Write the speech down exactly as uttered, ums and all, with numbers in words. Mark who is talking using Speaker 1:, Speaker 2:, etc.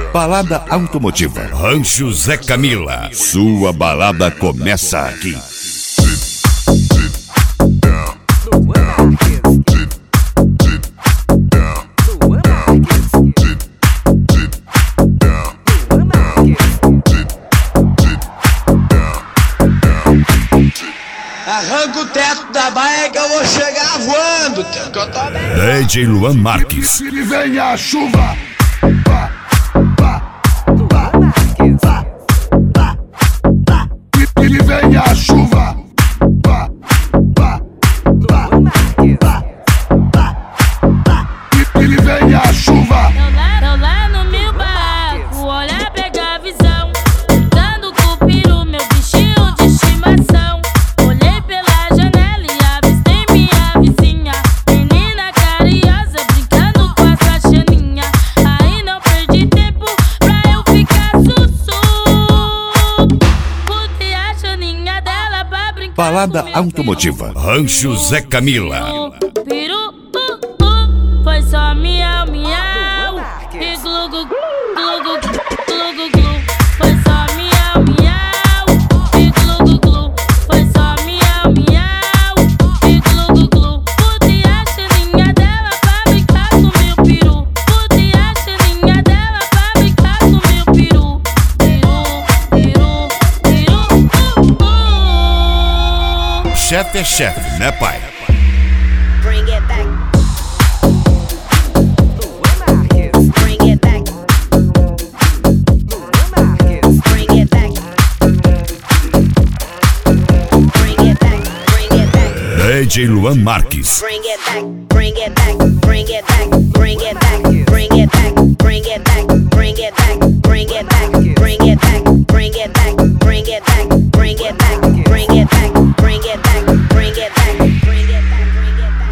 Speaker 1: Balada automotiva. Rancho Zé Camila. Sua balada começa aqui.
Speaker 2: Arranca o teto da baia que eu vou chegar voando, que eu tô bem.
Speaker 1: D J Luan Marques.
Speaker 3: E vem a chuva. E vem a chuva. E vem a chuva.
Speaker 4: Eu lá no meu barco, olha, pega a visão. Brincando com o peru, meu bichinho de estimação. Olhei pela janela e avistei minha vizinha. Menina carinhosa, brincando com a sua chaninha. Aí não perdi tempo pra eu ficar sussu. Botei a chaninha dela pra brincar.
Speaker 1: Balada automotiva. Rancho Zé Camila.
Speaker 4: Peru, uh, uh, foi só miau, miau. E glu, glu, glu, glu, glu, glu, glu. Foi só miau, miau. E glu, glu, glu. Foi só miau, miau. E glu, glu, glu. Botei a chaninha dela pra brincar com meu peru. Botei a chaninha dela pra brincar com meu peru. Peru, peru, peru, uh, uh.
Speaker 1: Chefe é chefe, né, pai?
Speaker 5: Bring it back. Bring it back. Bring it back. Bring it back. Bring it back.
Speaker 1: D J Luan Marques.
Speaker 5: Bring it back. Bring it back. Bring it back. Bring it back. Bring it back. Bring it back. Bring it back. Bring it back. Bring it back. Bring it back. Bring it back.